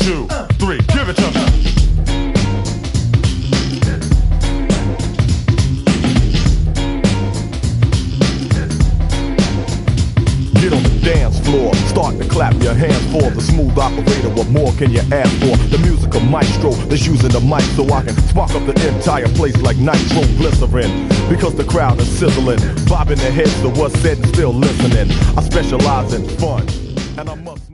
2, 3, give it to me. Get on the dance floor, start to clap your hands for the smooth operator. What more can you ask for? The musical maestro that's using the mic so I can spark up the entire place like nitroglycerin. Because the crowd is sizzling, bobbing their heads to what's said and still listening. I specialize in fun, and I must